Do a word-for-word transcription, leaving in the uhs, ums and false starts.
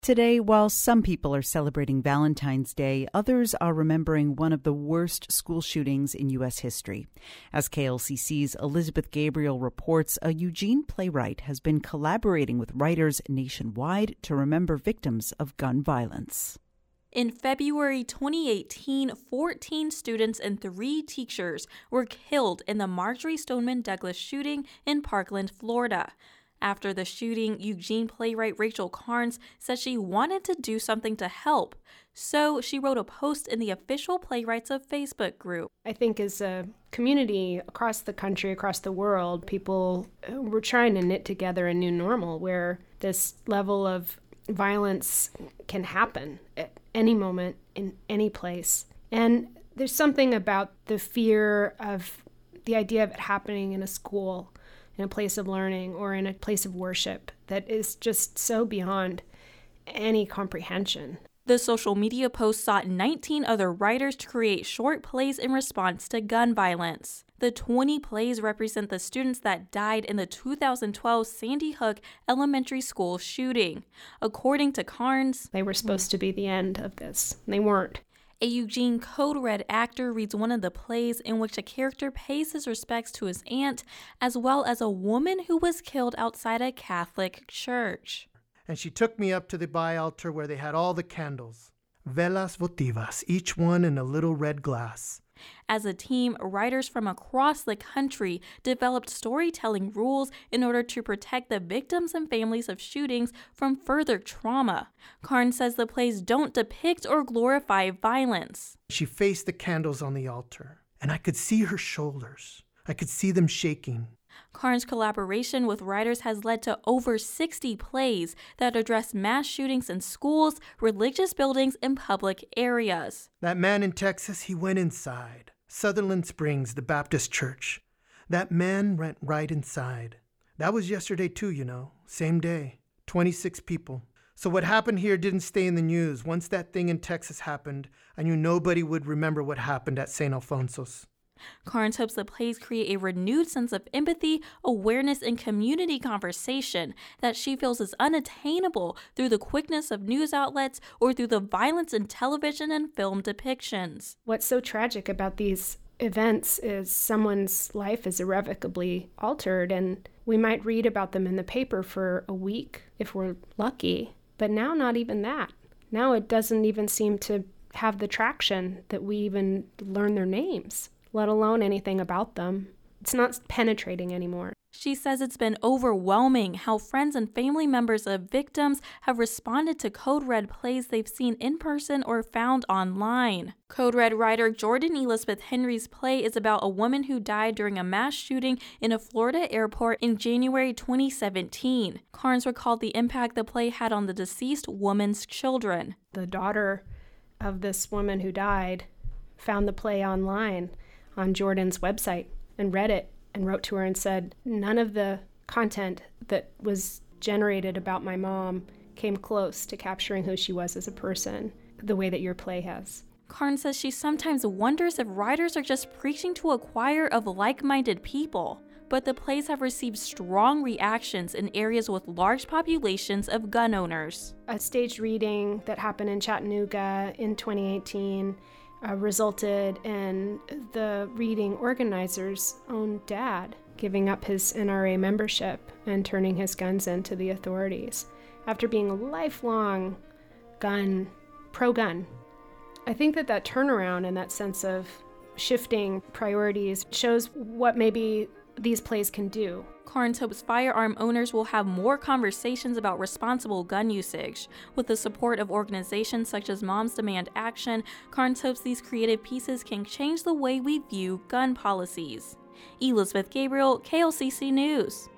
Today, while some people are celebrating Valentine's Day, others are remembering one of the worst school shootings in U S history. As K L C C's Elizabeth Gabriel reports, a Eugene playwright has been collaborating with writers nationwide to remember victims of gun violence. In February twenty eighteen, fourteen students and three teachers were killed in the Marjory Stoneman Douglas shooting in Parkland, Florida. After the shooting, Eugene playwright Rachel Carnes said she wanted to do something to help. So she wrote a post in the official Playwrights of Facebook group. I think as a community across the country, across the world, people were trying to knit together a new normal where this level of violence can happen at any moment in any place. And there's something about the fear of the idea of it happening in a school, in a place of learning, or in a place of worship that is just so beyond any comprehension. The social media post sought nineteen other writers to create short plays in response to gun violence. The twenty plays represent the students that died in the two thousand twelve Sandy Hook Elementary School shooting. According to Carnes, they were supposed to be the end of this. They weren't. A Eugene Code Red actor reads one of the plays in which a character pays his respects to his aunt, as well as a woman who was killed outside a Catholic church. And she took me up to the by altar where they had all the candles, velas votivas, each one in a little red glass. As a team, writers from across the country developed storytelling rules in order to protect the victims and families of shootings from further trauma. Carnes says the plays don't depict or glorify violence. She faced the candles on the altar, and I could see her shoulders. I could see them shaking. Carnes' collaboration with writers has led to over sixty plays that address mass shootings in schools, religious buildings, and public areas. That man in Texas, he went inside. Sutherland Springs, the Baptist church. That man went right inside. That was yesterday too, you know. Same day. twenty-six people. So what happened here didn't stay in the news. Once that thing in Texas happened, I knew nobody would remember what happened at Saint Alfonso's. Carnes hopes the plays create a renewed sense of empathy, awareness, and community conversation that she feels is unattainable through the quickness of news outlets or through the violence in television and film depictions. What's so tragic about these events is someone's life is irrevocably altered, and we might read about them in the paper for a week if we're lucky, but now not even that. Now it doesn't even seem to have the traction that we even learn their names, let alone anything about them. It's not penetrating anymore. She says it's been overwhelming how friends and family members of victims have responded to Code Red plays they've seen in person or found online. Code Red writer Jordan Elizabeth Henry's play is about a woman who died during a mass shooting in a Florida airport in January twenty seventeen. Carnes recalled the impact the play had on the deceased woman's children. The daughter of this woman who died found the play online on Jordan's website and read it and wrote to her and said, none of the content that was generated about my mom came close to capturing who she was as a person the way that your play has. Carnes says she sometimes wonders if writers are just preaching to a choir of like-minded people, but the plays have received strong reactions in areas with large populations of gun owners. A staged reading that happened in Chattanooga in twenty eighteen Uh, resulted in the reading organizer's own dad giving up his N R A membership and turning his guns in to the authorities after being a lifelong gun, pro-gun. I think that that turnaround and that sense of shifting priorities shows what maybe these plays can do. Carnes hopes firearm owners will have more conversations about responsible gun usage. With the support of organizations such as Moms Demand Action, Carnes hopes these creative pieces can change the way we view gun policies. Elizabeth Gabriel, K L C C News.